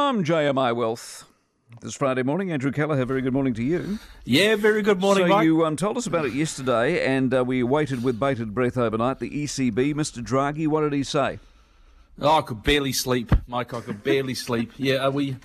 from JMI Wealth. This Friday morning, Andrew Kelleher, very good morning to you. Yeah, very good morning, Mike. So you told us about it yesterday, and we waited with bated breath overnight. The ECB, Mr. Draghi, what did he say? Oh, I could barely sleep, Mike. I could barely sleep. Yeah, we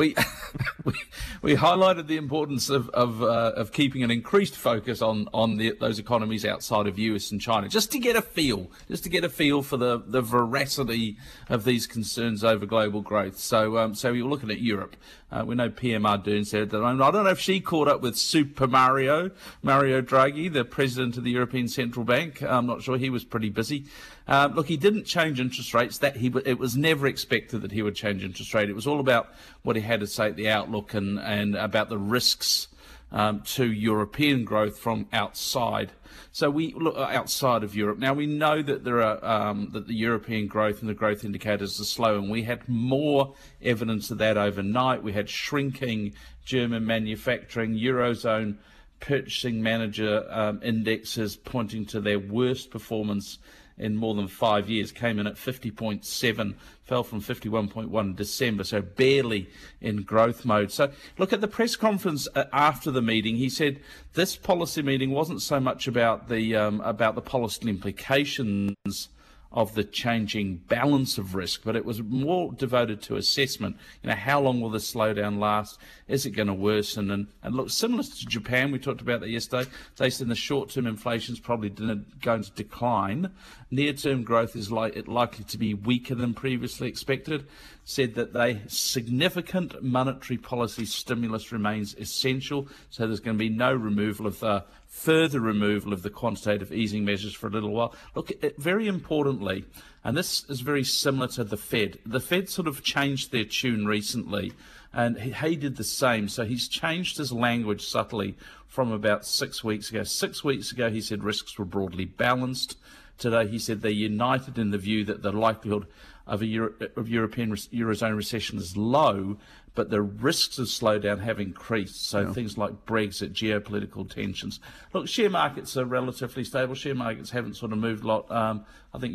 highlighted the importance of keeping an increased focus on those economies outside of US and China, just to get a feel for the veracity of these concerns over global growth. So we were looking at Europe. We know PM Ardern said at the moment. I don't know if she caught up with Super Mario Draghi, the president of the European Central Bank. I'm not sure. He was pretty busy. Look, he didn't change interest rates. It was never expected that he would change interest rate. It was all about what he had to say at the outlook and about the risks to European growth from outside. So we look outside of Europe. Now we know that there are that the European growth and the growth indicators are slow, and we had more evidence of that overnight. We had shrinking German manufacturing, Eurozone purchasing manager indexes pointing to their worst performance in more than 5 years, came in at 50.7, fell from 51.1 in December, so barely in growth mode. So look at the press conference after the meeting. He said this policy meeting wasn't so much about the policy implications of the changing balance of risk, but it was more devoted to assessment. How long will this slowdown last? Is it going to worsen? And look, similar to Japan, we talked about that yesterday. They said the short-term inflation is probably going to decline. Near-term growth is likely to be weaker than previously expected. Said that significant monetary policy stimulus remains essential, so there's going to be no further removal of the quantitative easing measures for a little while. Look, very importantly, and this is very similar to the Fed. The Fed sort of changed their tune recently, and he did the same. So he's changed his language subtly from about 6 weeks ago. 6 weeks ago, he said risks were broadly balanced. Today, he said they're united in the view that the likelihood of European Eurozone recession is low, but the risks of slowdown have increased. So things like Brexit, geopolitical tensions. Look, share markets are relatively stable. Share markets haven't sort of moved a lot. I think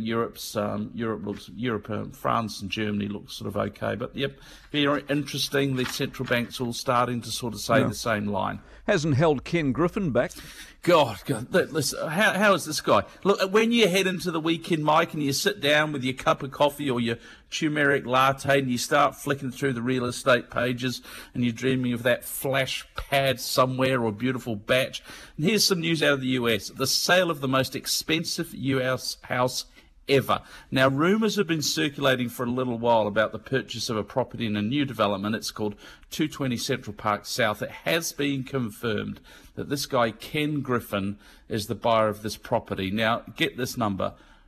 France and Germany look sort of okay. But yep, very interesting. The central banks all starting to sort of say the same line. Hasn't held Ken Griffin back. God, listen, how is this guy? Look, when you head into the weekend, Mike, and you sit down with your cup of coffee or your turmeric latte and you start flicking through the real estate pages and you're dreaming of that flash pad somewhere or beautiful batch. And here's some news out of the US. The sale of the most expensive US house ever. Now, rumours have been circulating for a little while about the purchase of a property in a new development. It's called 220 Central Park South. It has been confirmed that this guy, Ken Griffin, is the buyer of this property. Now, get this number,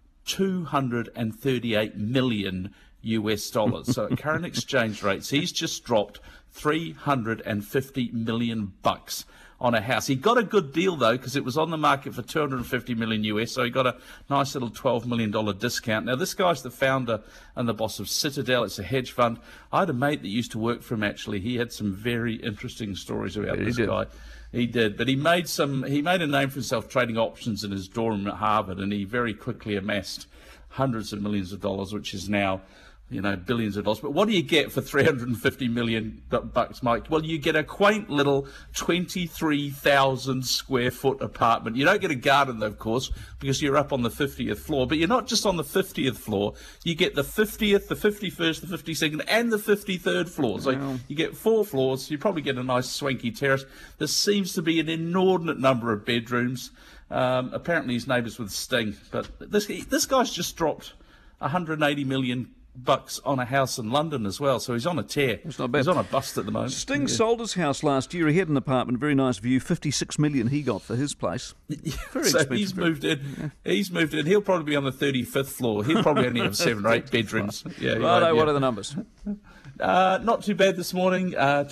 $238 million US. So at current exchange rates, he's just dropped $350 million on a house. He got a good deal, though, because it was on the market for $250 million US, so he got a nice little $12 million discount. Now, this guy's the founder and the boss of Citadel. It's a hedge fund. I had a mate that used to work for him, actually. He had some very interesting stories about this guy. He did, but he made a name for himself trading options in his dorm at Harvard, and he very quickly amassed hundreds of millions of dollars, which is now billions of dollars. But what do you get for $350 million, Mike? Well, you get a quaint little 23,000 square foot apartment. You don't get a garden, though, of course, because you're up on the 50th floor. But you're not just on the 50th floor. You get the 50th, the 51st, the 52nd, and the 53rd floor. So you get 4 floors. You probably get a nice swanky terrace. There seems to be an inordinate number of bedrooms. Apparently his neighbours with Sting. But this guy's just dropped $180 million on a house in London as well, so he's on a tear. It's not bad. He's on a bust at the moment. Sting sold his house last year. He had an apartment, very nice view, $56 million he got for his place. Very so expensive. He's moved in. Yeah. He's moved in. He'll probably be on the 35th floor. He'll probably only have 7 or 8 bedrooms. What are the numbers? Not too bad this morning.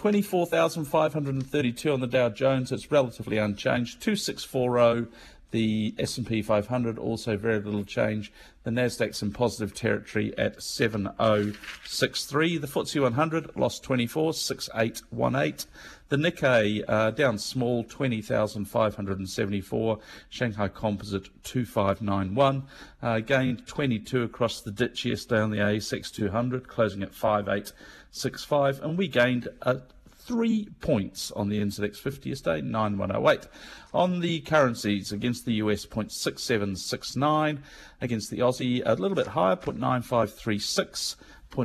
24,532 on the Dow Jones. It's relatively unchanged. 2640. The S&P 500, also very little change. The Nasdaq's in positive territory at 7063. The FTSE 100 lost 24, 6818. The Nikkei down small, 20,574. Shanghai Composite 2591. Gained 22 across the ditch yesterday on the ASX 200, closing at 58 9,165, and we gained 3 points on the NZX 50 yesterday, 9,108. On the currencies, against the US, 0.6769. Against the Aussie, a little bit higher, 0.9536.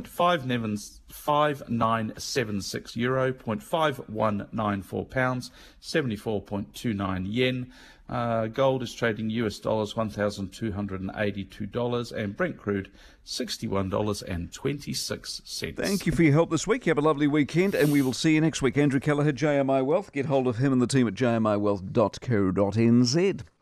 0.5976 euro, 0.5194 pounds, 74.29 yen. Gold is trading US dollars $1,282, and Brent crude $61.26. Thank you for your help this week. Have a lovely weekend, and we will see you next week. Andrew Kelleher, JMI Wealth. Get hold of him and the team at jmiwealth.co.nz.